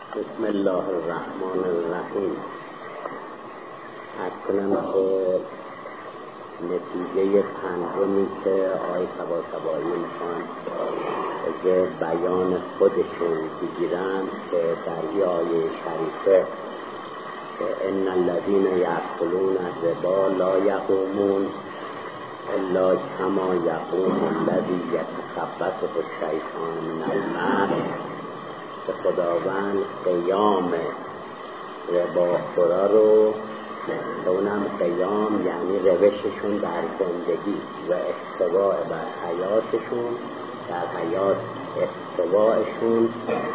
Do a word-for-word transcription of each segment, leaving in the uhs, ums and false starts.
بسم الله الرحمن الرحیم. از کنم که نتیجه پنجمی که آقای طباطبایی میخوان از بیان خودشون بگیرن که در این آیه شریفه که ان الذین یأکلون الربا لا یقومون الا کما یقوم الذی یتخبطه الشیطان من المس، که خداوند قیام رباخورا رو، اونم قیام یعنی روششون در زندگی و استواء بر حیاتشون، در حیات استواءشون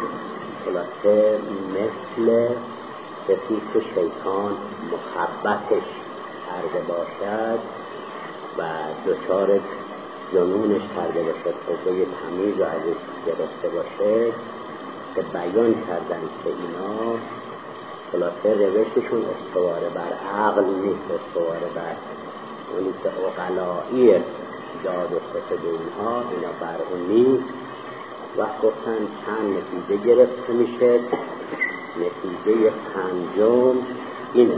خلاصه مثل کسی که شیطان مخبطش کرده باشد و دچار جنونش کرده باشد، قوه تمیز و ازش گرفته باشه، که بیان کردن که اینا خلاصه روششون استواره بر عقل نیست، استواره بر اونی که عقلایی داد و ستد اینها، اینا بر اون نیست. و گفتن چند نتیجه گرفته میشه. نتیجه پنجم اینه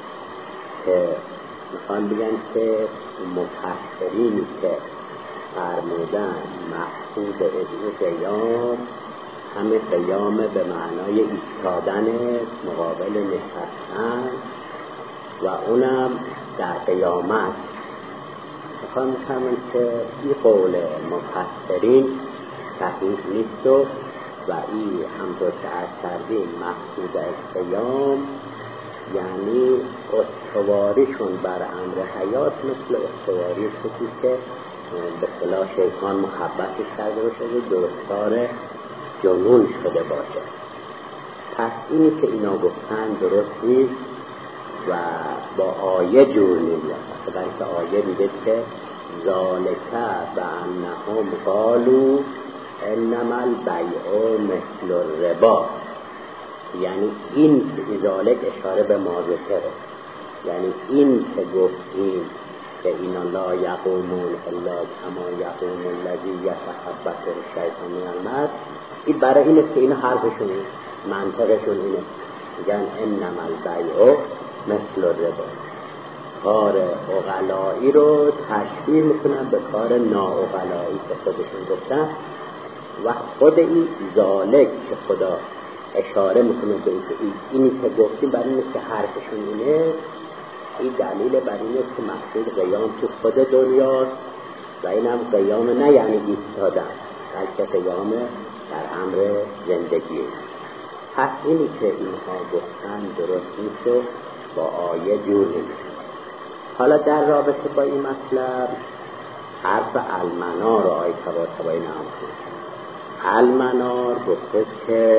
که میخوان بگن که مفسرینی که فرمودن مقصود از قیام همه قیام به معنای ایستادن مقابل نشستن و اونم در قیامت. میخوام میکنم که این قول مفسرین صحیح نیست و و این همطور که عرض کردیم مقصود از قیام یعنی استواریشون بر امر حیات مثل استواری کسی که به اصطلاح شیطان مخبطش کرده باشه و درستار جنون شده باشه. پس اینی که اینا گفتن درست نیست و با آیه جور نمیاد، بلکه آیه میگه که ذالکه و انهم قالوا انما البیع مثل الربا، یعنی این ذالک اشاره به ما ذکره، یعنی این که گفتیم که اینا لا یقومون الا کما یقوم الذی یتخبطه الشیطان من المس، این برای اینه که این حرفشون منطقشون اینه، میگن انما البیع مثل الربا، کار عقلایی رو تشبیه میکنن به کار ناعقلایی که خودشون گفتن. و خود این ذالک که خدا اشاره میکنه به این اینی که گفتیم برای اینه که حرفشون اینه، این دلیل بر اینه که مقصود قیام تو خود دنیاست و اینم قیام نه یعنی ایستادن، بلکه قیام در امر زندگی. پس اینی که اینها گفتن درست نیست و با آیه جور نمیشه. حالا در رابطه با این مطلب حرف المنار رو آیه طباطبایی نام کنید. المنار گفته که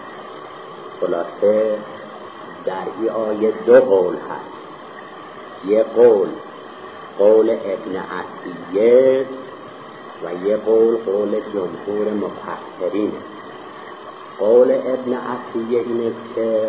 خلاصه در این آیه دو قول هست. یه قول قول ابن عطیه و یه قول قول جمهور مفسرین. قول ابن عطیه اینه که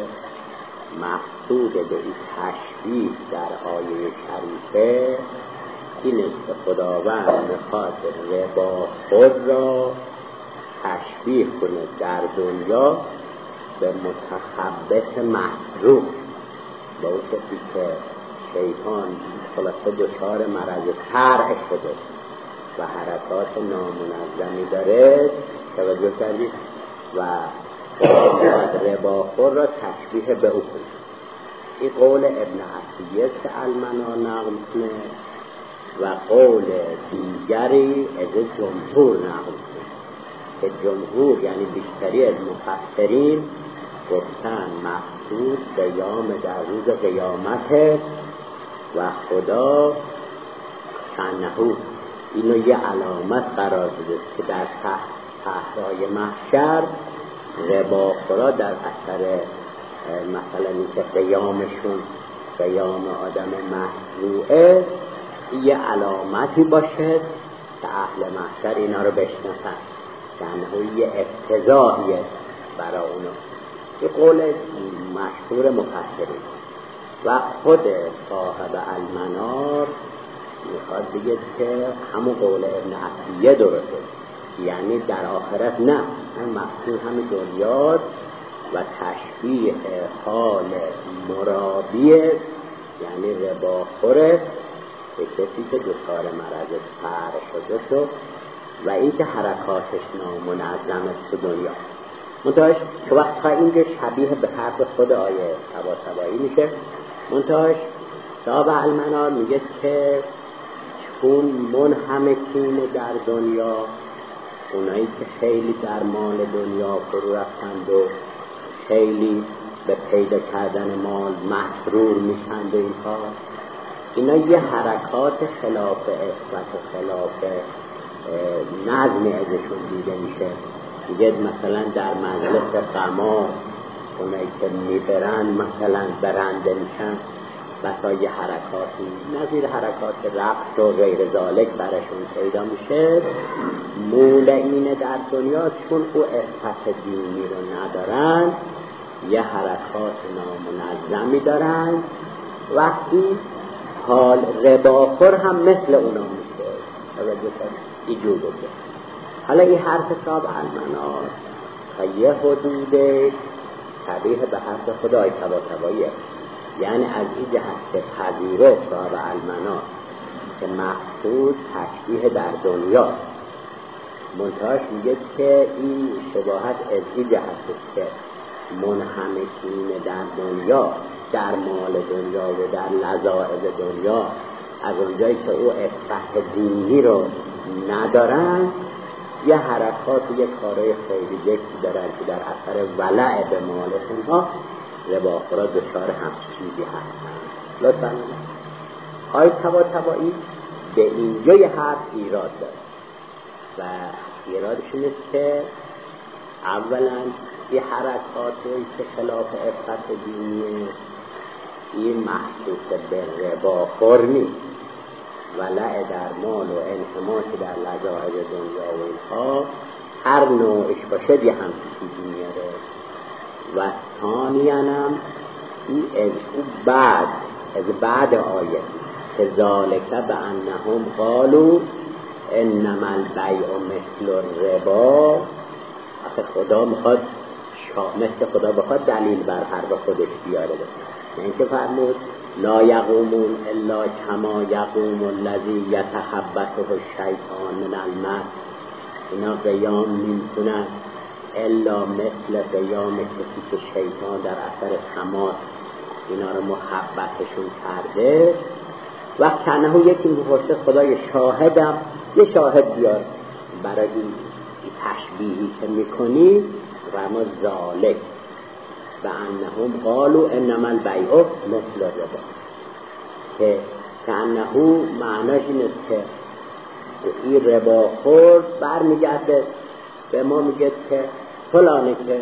مقصود به این تشبیه در آیه شریفه اینه که خداوند میخواد ربا خود را تشبیه کنه در دنیا به متخبط مصروف، با اون کسی که شیطان خلاصه دچار مرض طرح شده و حرکات نامنظمی داره، توجه کردید، و رباخور را تشبیه به او کنه. این قول ابن عطیه که المنار نقل کنه و قول دیگری از جمهور نقل کنه که جمهور یعنی بیشتری از مفسرین گفتن مقصود قیام در روز قیامت و خدا شأنه اینو یه علامت قرار بده که در صحرای محشر رباخورا در اثر مثلا اینکه قیامشون قیام آدم مشروعه یه علامتی باشه که اهل محشر اینا رو بشناسن، شأنه یه افتضاحیه برای اونو. این قول مشهور مفسرین و خود صاحب المنار میخواد بگه که همون قول ابن عطیه درسته، یعنی در آخرت نه، هم مقصود همین دنیاست و تشبیه حال مرابی یعنی رباخور به کسی که دچار مرض فقر شده شد و این که حرکاتش نامنظم است تو دنیا. منتهاش که وقت اینجا شبیه به حرف خود آیه طباطبایی میشه. منتهاش صاحب المنار میگه که چون منحمکین در دنیا، اونایی که خیلی در مال دنیا فرو رفتند و خیلی به پیدا کردن مال مسرور میشند و اینها، اینا یه حرکات خلاف عفت و خلاف نظم ازشون دیده میشه. دیگه مثلا در مجلس قمار اونایی که میبرن مثلا برنده میشن، بسا یه حرکاتی نظیر حرکات رقص و غیر ذالک برشون پیدا میشه. مولعین در دنیا چون او عفت دینی رو ندارن، یه حرکات نامنظمی دارن. وقتی حال رباخور هم مثل اونا میشه. توجه کنید اینجور بگه. حالا این حرف صاحب المنار تا یه حدود شبیه به حرف خدای طباطباییه، یعنی از این جهت پذیرو صاحب المنار که مقصود تشبیه در دنیا، منتهاش میگه که این شباهت از این جهت که منحمکین در دنیا، در مال دنیا و در لذائذ دنیا، از اونجایی که او عفت دینی رو ندارن، یه حرکات و یه کارهای خیلی جکی دارن که در اثر ولع به مالشون ها رباخورا دچار هم چیزی هستن. لطفاً آی طباطبایی به اینجا یه حرف ایراد داره و ایرادشون است که اولا یه حرکاتی که خلاف عفت دینیه، این محسوس به رباخور نیست. ولع در مال و انحماس در لذائذ دنیا و اینها هر نوعش باشه یه هم چیزی میاره. و ثانیاً هم این از بعد از بعد آیه که ذالک بانهم قالوا انما البیع مثل الربا، آخه خدا میخواد مثل خدا بخواد دلیل بر حرف خودش بیاره. این که فرمود لا یقومون الا کما یقوم الذی یتخبطه الشیطان من المس، اینا قیام نمیکنن الا مثل قیام کسی که شیطان در اثر تماس اینا رو محبتشون کرده. وقت کنهو یکی میپرسه خدای شاهدم، یه شاهد بیار برای این تشبیهی که میکنی. و ما ذالک و انهم قالوا انما البیع مثل الربا، که انهو معناش این است که این ربا خورد برمیگرده به ما میگه که فلانه که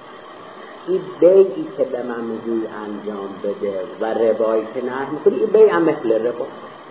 این بیعی که به من میگوی انجام بده و ربایی که نه میکنی، این بیع هم مثل ربا.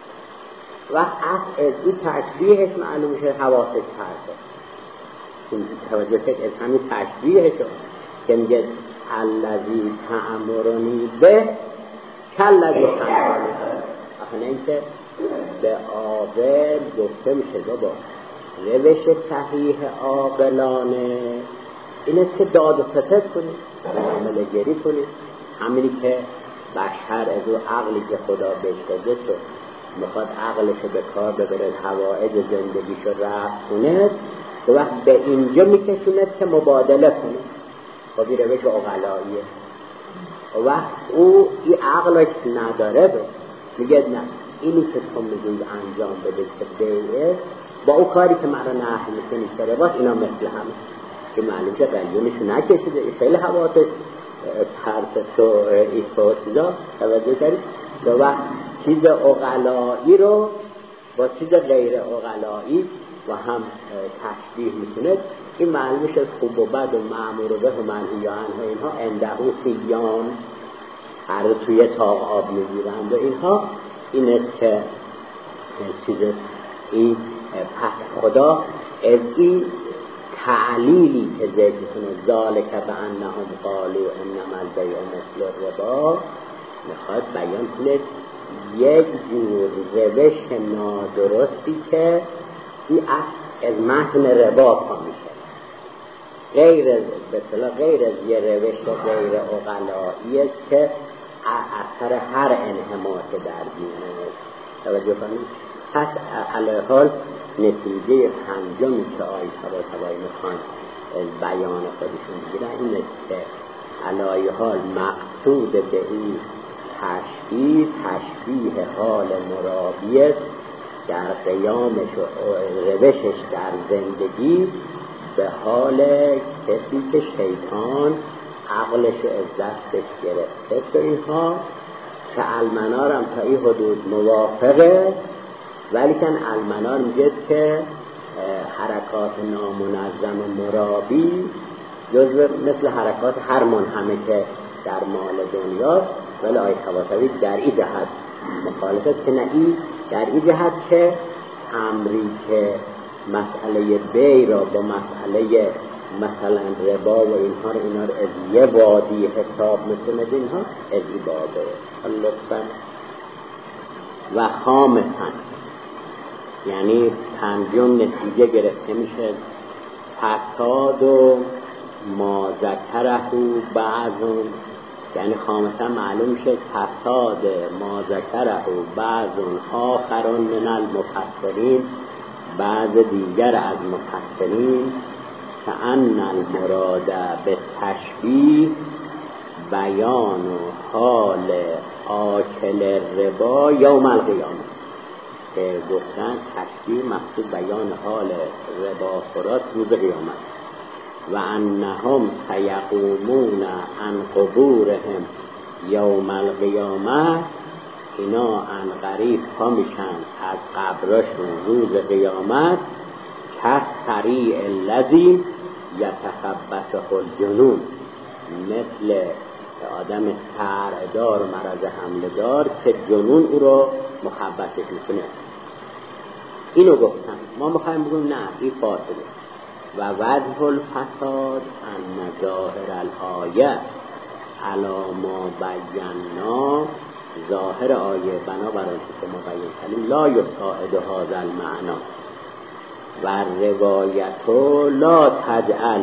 و از این تشبیهش معلوم میشه حواسش پرده. این توجه فکر از همین تشبیهش که میگه الذی تأمرنی به کالذی تأمرنی، آخه این که به عاقل گفته میشه بابا روش صحیح عاقلانه این است که داد و ستد کنید، عمل گری کنید. همینی که بشر از او عقلی که خدا بهش داده تو میخواد عقلشو به کار ببرد، حوائج زندگیشو رفع کنه، و وقت به اینجا میکشوند که مبادله کنه. خب این روش عقلاییه. و وقت او این عقلش نداره به میگه نه، اینی که تو میگوید انجام بده که بیعه با او کاری که مرا نحی میکنی که رواست، اینا مثل همه که معلوم شد قلیونشو نکشیده. خیلی حواسش ترس و ایسا و چیزا توجه کردید. و وقت چیز عقلایی رو با چیز غیر عقلایی و هم تشبیه میکنه. این معلومش از خوب و بد و معمور و به و منهی و عنه اینها اندهو سیان هر توی تاق آب میگیرند و اینها. این است که چیز این پس خدا از این تعلیلی که ذکر کنه ذالک بانهم قالوا انما البیع مثل الربا، میخواد بیان کنه یک جور روش نادرستی که این از متن ربا پا میشه. غیر به اصطلاح غیر از یه روش غیر عقلایی است که اثر هر انحماس در دینه. توجه کنید. پس علی حال نتیجه پنجمی که آیه طباطبایی میخوان بیان خودشون بگیرن این است که علی حال مقصود به این تشبیه تشبیه حال مرابی است در قیامش و روشش در زندگی به حال کسی که شیطان عقلش از دستش گرفته تو اینها که المنار هم تا این حدود موافقه، ولی کن المنار میگه که حرکات نامنظم مرابی جزو مثل حرکات هر منحمه که در مال دنیاست، ولی آیه طباطبایی در این جهت مخالفت که نه این در این جهت که امری که مسئله بی را با مسئله مثلا ربا و اینها رو اینا رو از یه وادی حساب میکنه اینها از این بابه لطفا. و خامسن یعنی پنجم نتیجه گرفته میشه فساد و ما ذکره بعضون، یعنی خامسا معلوم میشه فساد ما ذکره بعضون آخرون من المفسرین، بعض دیگر از مفسرین که ان المراد به تشبیه بیان و حال آکل ربا یوم القیامه، که گفتن تشبیه مقصود بیان حال ربا خورات روز قیامت. و انهم سیقومون عن قبورهم یوم القیامه، اینا ان قریب پا میشن از قبرشون روز قیامت که سریع الذی یتخبطه الجنون، مثل آدم سردار مرض حمله دار که جنون او رو مخبطش میکنه. اینو گفتن. ما میخوایم بگیم نه این فاصله. و وجه الفساد ان ظاهر الآیه علی ما بینا، ظاهر آیه بنا بر آنچه که ما بیان کردیم لا یساعد هذا المعنی و روایت لا تجعل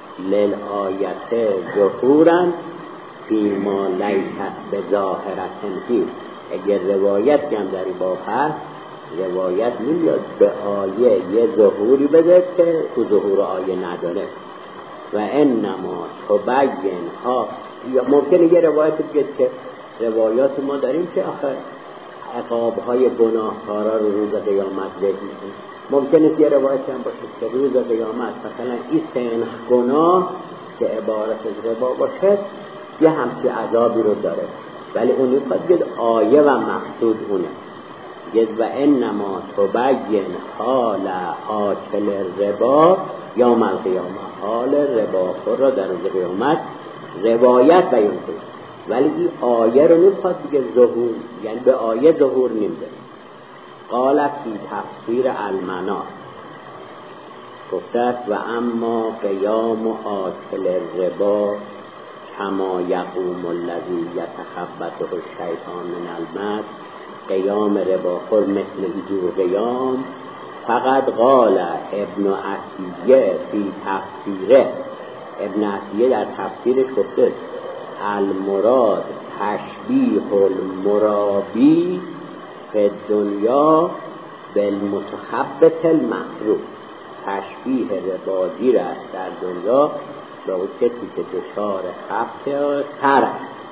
للآیت ظهورا فیما لیست بظاهرة فیه. اگر روایت هم در این باب هست، روایت میاد به آیه یه ظهوری بده که تو ظهور آیه نداره. و انما تبین ها، یا ممکنه یه روایت بگه که روایات ما داریم که آخر عقاب‌های گناهکارا رو روز قیامت بگیریم. ممکنه یه روایت هم باشه که روز قیامت مثلا این سنخ گناه که عبارت از ربا باشه یه همچی عذابی رو داره، ولی اونی باید آیه و مقصود اونه. و انما تبین حال آکل ربا یوم القیامه، حال ربا خور را در روز قیامت روایت بیان کنه، ولی این آیه رو نمیخواد بگه ظهور، یعنی به آیه ظهور نمیده. قال فی تفسیر المنار، گفته است و اما قیام آکل ربا کما یقوم الذی یتخبطه الشیطان من المس، قیام ربا خور مثل ایجور قیام. فقط قال ابن عطیه فی تفسیره، ابن عطیه در تفسیرش گفته المراد تشبیه المرابی فی دنیا بالمتخبط المحروم، تشبیه رباگیر است در دنیا به اون کسی که دچار خبط تر،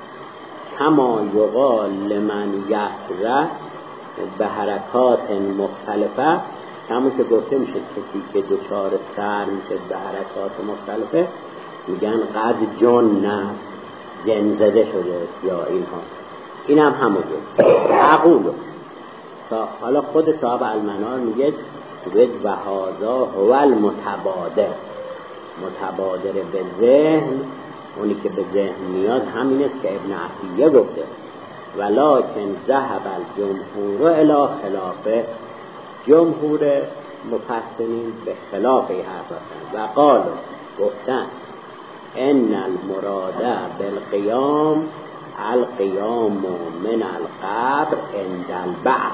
کما یقال لمن یسره به حرکات مختلفه، همون که گفته میشه کسی که دچار سر میشه به حرکات مختلفه میگن قد جن نه جن زده شده یا اینها، این هم همون عقولو. حالا خود صاحب المنار میگه و هذا هو المتبادر، متبادر به ذهن، اونی که به ذهن میاد همین است که ابن عطیه گفته. ولکن ذهب الجمهور الی خلافه، جمهور مفسرین به خلاف این حرف هستند و قالوا گفتن ان المراد بالقیام القیام من القبر عند البعث،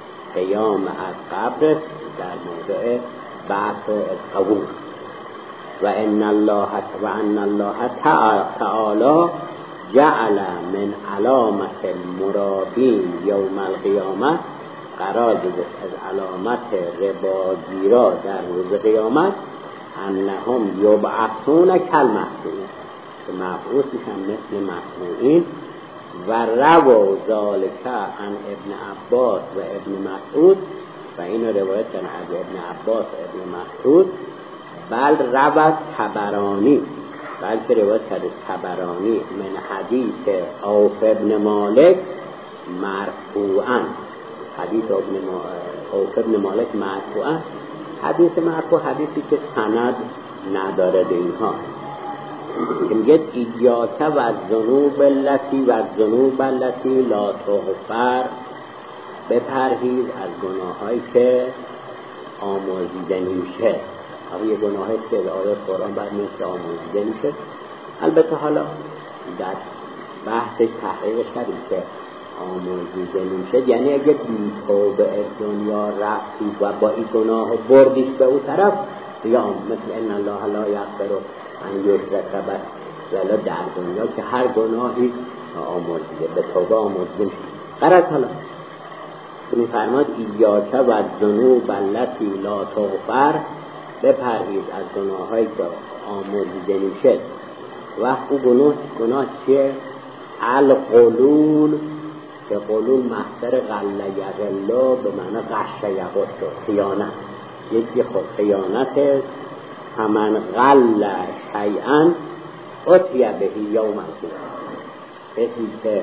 قیام از قبر در موضع بعث از قبور. و ان الله و ان الله تعالی جعل من علامت المرابین یوم القیامت، قرار داده از علامت رباگیرا در روز قیامت انهم یبعثون کالمسئولین، که مبعوث میشن مثل مسئولین. و رووا ذالک عن ابن عباس و ابن مسعود، و اینو روایت کردن از ابن عباس و ابن مسعود. بل روت طبرانی، بلکه روایت کرده طبرانی من حدیث عوف ابن مالک مرفوعا، حدیث عوف ابن مالک مرفوعا. حدیث مرفوع حدیثی که سند نداره به اینها، که میگه ایاک و الذنوب التي و الذنوب التي لا تغفر، بپرهیز از گناهایی که آمرزیده نمیشه. اما یه گناهی که آیات قرآن بعد مثل آمرزیده نمیشه. البته حالا در بحثش تحقیقش کردیم که آمرزیده نمیشه یعنی اگه بی توبه از دنیا رفتی و با این گناه بردیش به اون طرف دیگه مثل ان الله لا یغفر ان یشرک به، ولی در دنیا که هر گناهی آمرزیده به توبه آمرزیده میشه. غرض حالا می‌فرماد ایاک و الذنوب التي لا تغفر، بپرهیز از گناهایی که آمرزیده نمیشه. و اون گناه گناه چیه؟ القلول، که قلول مصدر غل یغلا به معنی غش یغش، خیانت. یکی خود خیانت است. فمن غل شیئا اتی به یوم القیامه، کسی که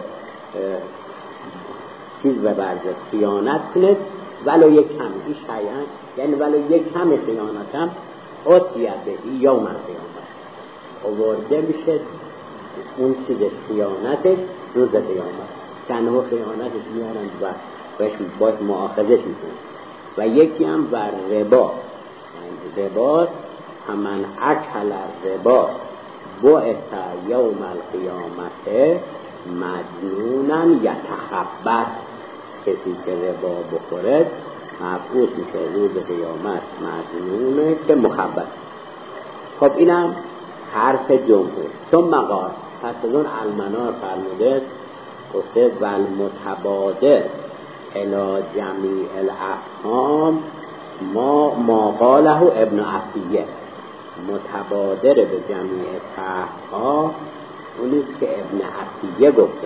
چیز به ورزه خیانت کنه ولو یک کم، این شیئا یعنی ولو یک کم خیانت هم اتی به یوم القیامه، آورده میشه اون چیز خیانتش روز قیامت. تنها خیانتش میارن و باش باش مؤاخذش میکنن. و یکی هم بر ربا، یعنی ربا همن اکل ربا بعث یوم القیامت مجنونا یتخبط، کسی که ربا بخوره مبعوث میشه روز قیامت مجنونه که مخبط. خب اینم حرف جمهور. ثم قال، پس از اون المنار فرموده گفته و المتبادر الى جمیع الافهام ما ما قاله ابن عطیه، متبادر به جمیع فهم‌ها اونیست که ابن عطیه گفته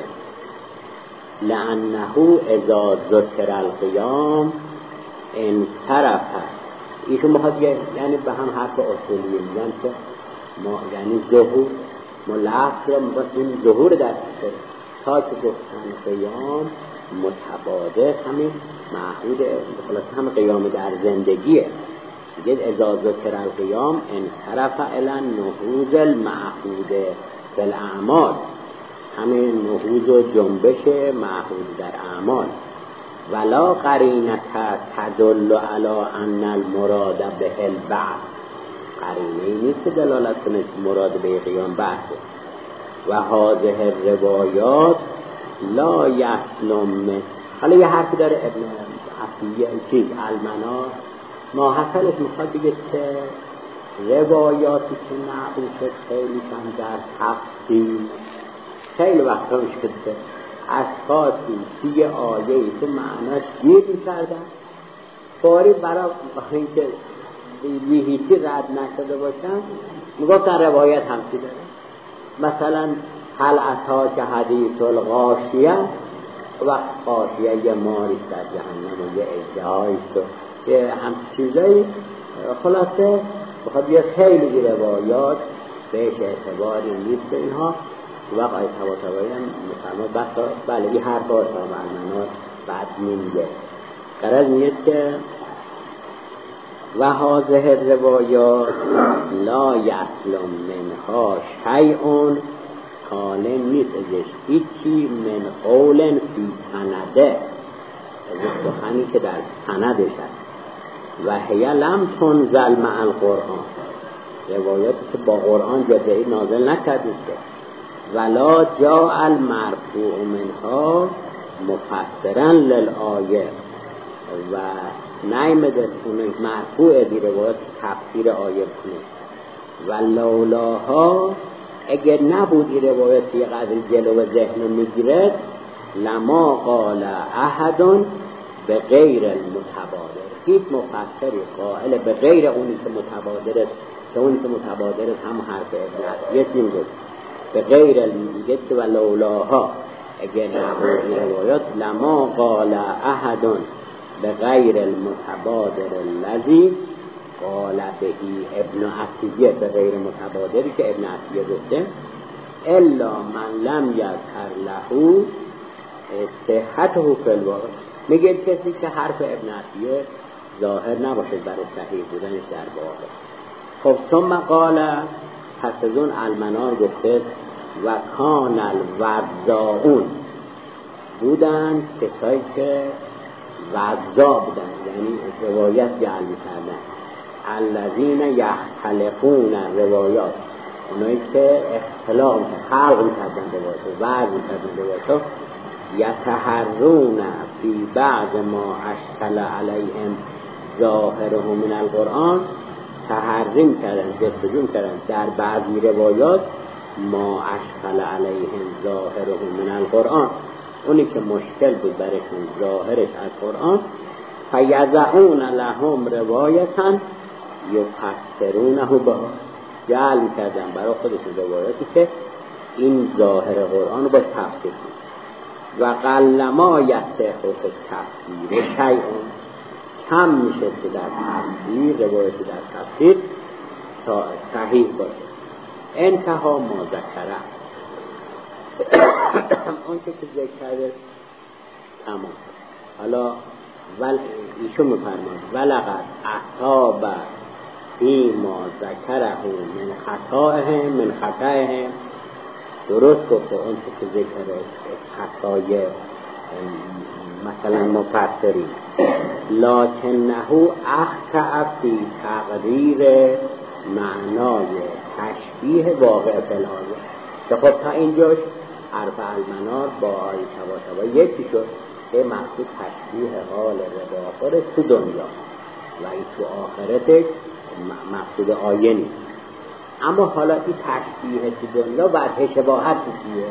لانه اذا ذکر القیام انصرف. ایشون میخواد یعنی به هم حرف اصولی میگن که ما یعنی ظهور ما لفظ را میگویم ظهور در سر تا که گفتن قیام متبادر همین معهود خلاص هم قیام در زندگیه. میگه اذا ذکر القیام انصرف الی النهوض المعهود فی الاعمال، همین نهوض و جنبش معهود در اعمال. ولا قرینه تدل علی ان المراد به البعث، قرینه نیست که دلالت کنه مراد به قیام بعثه. و هذه الروایات لا یسلم. حالا یه حرفی داره ابن عطیه چیز المنار ما حصلش میخواد بگه که روایاتی که نقل شد خیلی کم در تفصیل خیلی وقتا میشه که اشخاصی توی آیه‌ای که معناش گیر می‌کردن فوری برای اینکه هیچی رد نشده باشن میگفتن روایت همچی داره. مثلا هل اتا که حدیث الغاشیه، وقت غاشیه یه ماری در جهنم و یه اجهایست و یه همچی چیزایی، خلاصه بخواد یه خیلی روایات بهش اعتباری نیست اینها. وقت آیت تواتبایی هم مفرماد بحثا بله این هر بار تا معنات بعد میگه قرار میگه که و هذه الروایات لا یسلم منها شیء، کالم نیست ازش هیچی من قول فی سنده، از سخنی که در سندش هست. و هی لم تنزل مع القرآن، روایاتی که با قرآن جدهی نازل نکردید که ولا جاء المرفوع منها مفسرا للآیه، و نیامده اون مرفوع دی روایت تفسیر آیه کنه. و لولاها اگر نبود این روایت یه قدر جلو ذهن میگیره لما قال احد به غیر المتبادر، هیچ مفسری قائل به غیر اونی که متبادر است که اونی که متبادر است هم حرف ابن عطیه میگه به غیر میگه و لولاها اگر نبود این روایت لما قال احد به غیر المتبادر الذی قال بهی ابن عطیه، به غیر متبادری که ابن عطیه گفته الا من لم یذکر له صحته فی الواقع، میگه کسی که حرف ابن عطیه ظاهر نباشه برای صحیح بودنش در واقع. خب ثم قال پس از اون المنار گفته و کان الوضاعون، بودن کسایی که وضاع بودن یعنی روایت جعل می‌کردن، الذین یختلفون روایات، اونایی که اختلاف خلق می‌کردن روایات وضع می‌کردن روایات، یتحرون فی بعض ما اشکل علیهم ظاهره من القرآن، تحریم کردن جستجو کردن در بعضی روایات ما اشکل علیهم ظاهره من القرآن، اونی که مشکل بود برشون ظاهرش از قرآن، فیضعون لهم روایتا یفسرونه بها، جعل کردن برای خودشون روایاتی که این ظاهر قرآن رو با تفسیر و قلما یصح تفسیر شیء، کم میشه که در تفسیر روایتی در تفسیر تا صحیح باشه. انتها ما ذکره اون که که ذکر کرده تمام. حالا ول ایشون میفرماد ولقد اصاب فی ما ذکره من خطائهم من خطائهم، درست گفته اون که ذکر خطای مثلا مفسرین، لکنه اخطأ فی تقریر معنای تشبیه واقع فلانه. خب تا اینجاش حرف المنار با آیه تبا یکی شد که مقصود تشبیه حال رباخور تو دنیا و این تو آخرتش مقصود آیه نیست. اما حالا این تشبیه تو دنیا وجه شباهت چیه؟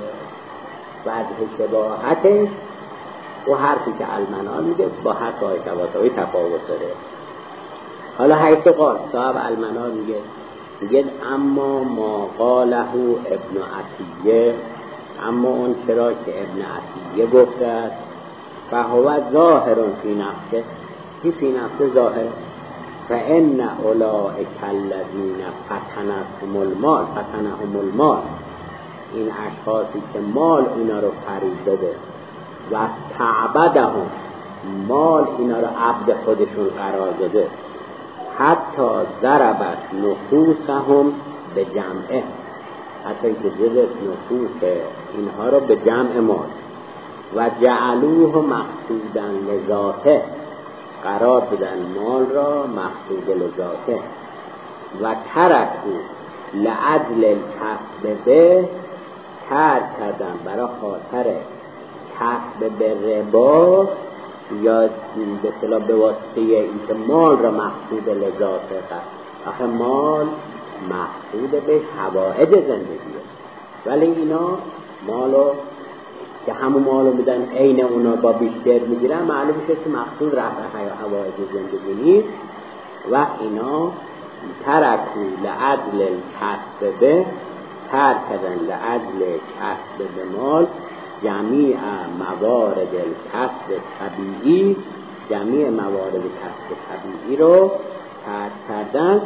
وجه شباهتش و حرفی که المنار میگه با حرف آیه تبا تفاوت داره. حالا حیث قال صاحب المنار میگه میگه اما ما قاله ابن عطیه، اما اون چرا که ابن عطیه گفته است فهو ظاهر فی نفسه، کی فی نفسه ظاهر، فان اولئک الذین فتنهم المال فتنهم المال، این اشخاصی که مال اینا رو فریب و تعبدهم، مال اینا رو عبد خودشون قرار داده، حتی ضربت نفوسهم به جمعه، حتی که جلت نفوس اینها رو به جمع مال، و جعلوه مقصودا لذاته، قرار بدن مال را مقصود لذاته، و ترکو لعدل الکسب به، ترک کردن برای خاطر کسب به ربا یا به اصطلاح به واسطه اینکه مال را مقصود لذاته قرار. آخه مال مقصود به حوائج زندگیه، ولی اینا مالو که همون مالو میدن عین اونا با بیشتر میگیرن، معلوم میشه که مقصود رفع حوائج زندگی نیست. و اینا ترکو لعدل الکسب به، ترک کردن لعدل کسب به مال جمیع موارد الکسب طبیعی، جمیع موارد کسب طبیعی رو ترک کردن.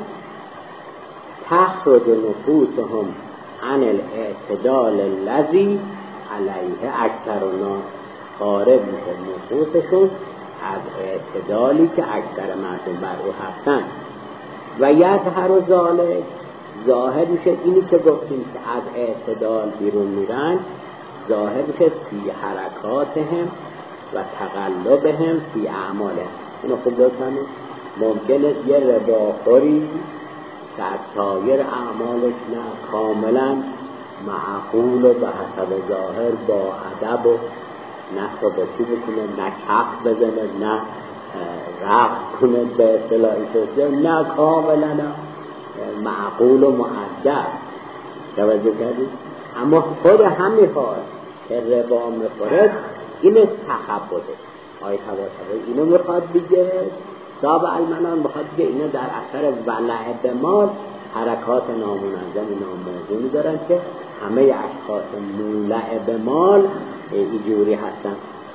تخرج نفوسهم عن الاعتدال الذی علیه اکثر الناس، خارج میشه نفوسشون از اعتدالی که اکثر مردم بر او هستن. و یظهر و ذالک، ظاهر میشه اینی که گفتیم که از اعتدال بیرون میرن، ظاهر میشه فی حرکاتهم و تقلبهم فی اعمالهم. اینو خوب بفهمید، ممکنه یه رباخوری در سایر اعمالش نه کاملا معقول و به حسب ظاهر با ادب و نه صبتی بکنه، نه کف بزنه، نه رقص کنه به اصطلاحی توصیه، نه کاملا نه معقول و مؤدب. توجه کردید؟ اما خود همین حال که ربا میخورد این تخبطه. آیه طباطبایی اینو میخواد بگه، صاحب المنان میخواد بگه اینا در اثر ولع مال حرکات نامنظم ناموزونی دارن که همه اشخاص مولع به مال اینجوری هستن.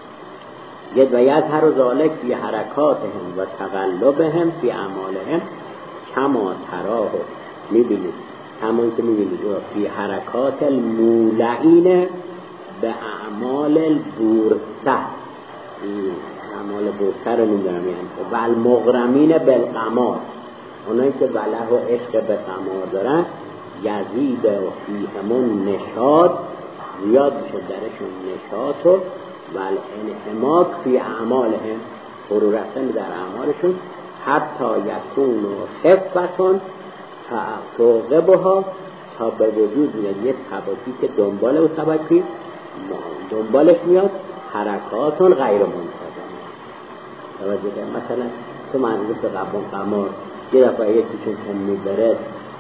ید و یظهر ذلک فی حرکاتهم و تقلبهم فی اعمالهم کما تراه. میبینید همون که میبینید فی حرکات المولعین به اعمال البورصه، اعمال بورصه رو نمیدونم یعنی و المغرمین بالقمار، اونایی که ولع و عشق به قمار دارن، یزید و فیهمون نشاط، زیاد میشه درشون نشاط و والانحماق فی اعمالهم، فرو رفتن در اعمالشون، حتی یکون و خفتون توقبها، تا به وجود میاد یه طبقی که دنبال او طبقی دنبالش میاد حرکاتون غیر منتظم. مثلا تو منظور به قبون قمار یه دفعه یکی چون کم میبره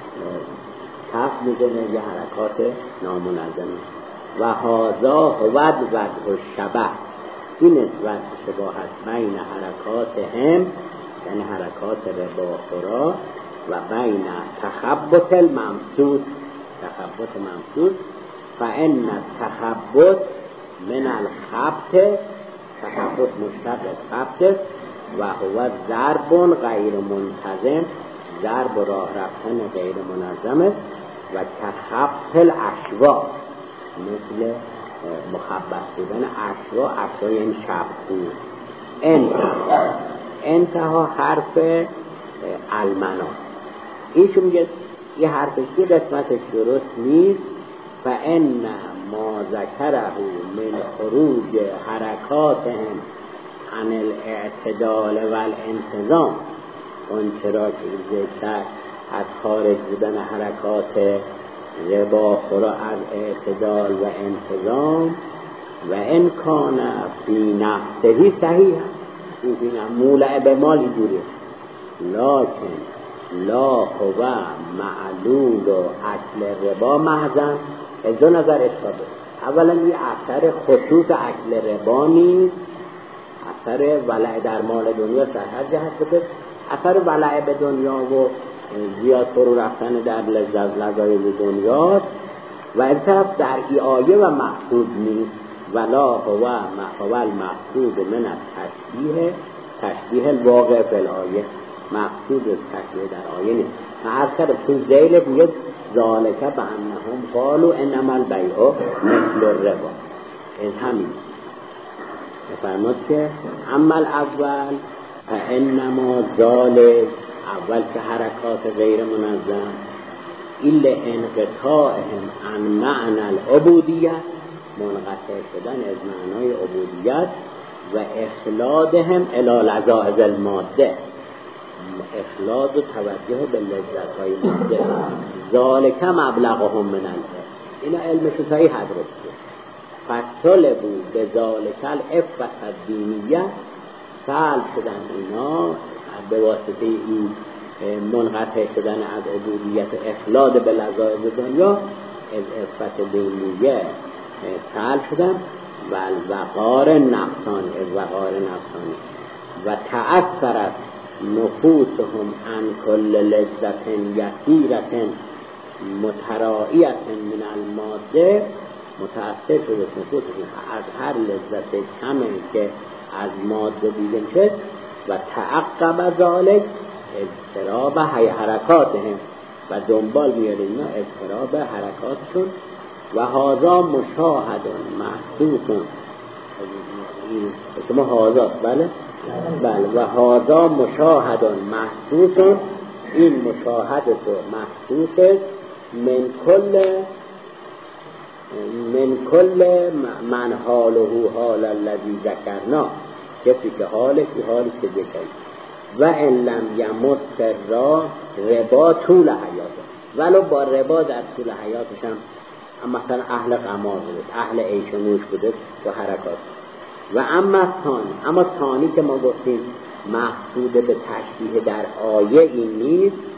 کف میزنه یه حرکات نامنظمه. و هازا هود وجه شبه، این نسبت شباهت بین حرکات هم یعنی حرکات رباخورا و بین تخبط الممسوس، تخبط ممسوس. فان تخبط من الخبط، تخبط مشتق خبط و هو ضرب غیر منتظم، ضرب راه رفتن غیر منظمه. و تخبط الاشوا، مثل مخبط بودن اشوا، اشوا یعنی شبخور. انتها انتها حرف المنا، ایشون میگه یه حرفش یه قسمتش درست نیست. فان ما ذکره من خروج حرکاتهم عن الاعتدال والانتظام، اون چرا که ذکر از خارج بودن حرکات رباخورا از اعتدال و انتظام و امکان فی نفسه صحیح، این مولع به مال اینجوری، لکن لا هو معلول و اکل ربا محضن. از دو نظر اشتباه. اولا یه اثر خصوص اکل ربا نیست، اثر ولع در مال دنیا در هر جهت بده، اثر ولع به دنیا و زیاد فرو رفتن در لذت لذایز دنیا و این طرف در ای آیه و مقصود نیست. ولا هو محول مقصود من التشبیه، تشبیه الواقع فی الآیه، مقصود تشبیه در آیه نیست. هر کدوم تو ذیل میگه ذالک بانهم قالوا انما البیع مثل الربا. این همین فرمود که اما الاول فانما ذالک، اول که حرکات غیر منظم الا انقطاعهم عن معنى العبودیت، منقطع شدن از معنای عبودیت و اخلادهم الی لذائذ الماده، اخلاد و توجه به لذت های ماده. ذالک مبلغهم من العلم، اینا علمشون صحیح حضرت فطلبوا بذالک العفة الدینیه، سال شدن اینا به واسطه این منقطع شدن از عبودیت و اخلاد به لذائذ دنیا از عفت دینیه سال شدن و الوقار نفسانی، از وقار نفسانی. و تأثرت نفوسهم عن کل لذت یسیرت مترائیت من الماده، متأثر شده نفوسهم از هر لذت کمی که از ماده دیده شد. و تعقب ذالک اضطراب حرکاتهم، و دنبال میاد اینا اضطراب حرکاتشون. و هذا مشاهد محسوس، شما هذا بله بله و هذا مشاهد محسوس، این مشاهده و محسوس من کل من کل من حاله حال الذی ذکرنا، کسی که حالش حالی که ذکر. و ان لم یمت را ربا طول حیاته، ولو با ربا در طول حیاتش هم مثلا اهل قمار بود، اهل عیش و نوش بوده و حرکات. و اما ثانی، اما ثانی که ما گفتیم مقصود به تشبیه در آیه این نیست.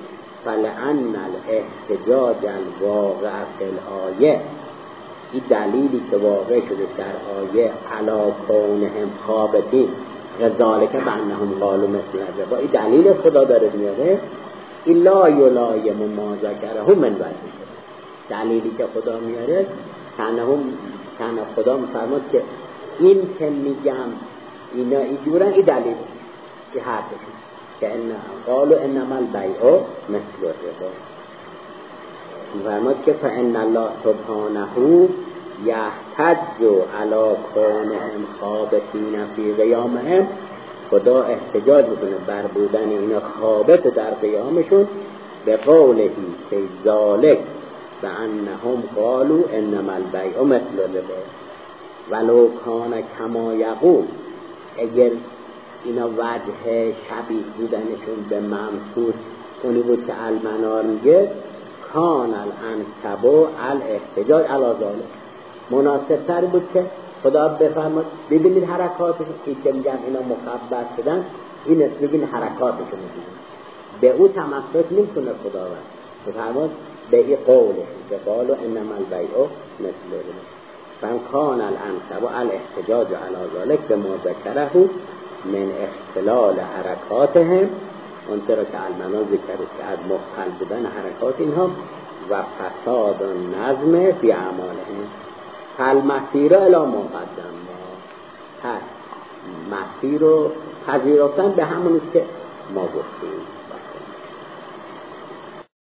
فلأن الاحتجاج الواقع فی الآیه، این دلیلی که واقع شده در آیه علی کونهم خابطین ذالک بانهم قالوا مثل الربا، این دلیل خدا داره میاره الا یلایم ما ذکره من وجه. دلیلی که خدا میاره تنهم تنها خدا میفرماد که این که میگم اینا اینجورن، این دلیل این حرفشون که ان قالوا انما البیع مثل الربا. میفرماد که فان الله سبحانه یحتج علی کونهم خابطین فی قیامهم، خدا احتجاج میکنه بر بودن اینا خابط در قیامشون به قوله که ذالک بانهم قالوا انما البیع مثل الربا ولو کان کما یقول، اگر اینا وجه شبیه بودنشون به ممسوس اونی بود که المنار میگه کان الانسب الاحتجاج علی ذالک، مناسب تر بود که خدا بفرماد ببینید حرکاتشون، این که میگن اینا مخبر شدن، این ببینید حرکاتشون میگن به او تمسک نمیکنه خداوند، بفرماد به این قولش که قالوا انما البیع مثل الربا فان کان الانسب الاحتجاج علی ذالک بما ذکره من اختلال حرکاتهم، اون چرا که المنا ذکر که از مختل بودن حرکات اینها و فساد نظم فی اعمالهم فالمسیر الی ما قدمنا، پس مسیر رو پذیرفتن به همونی که ما گفتیم.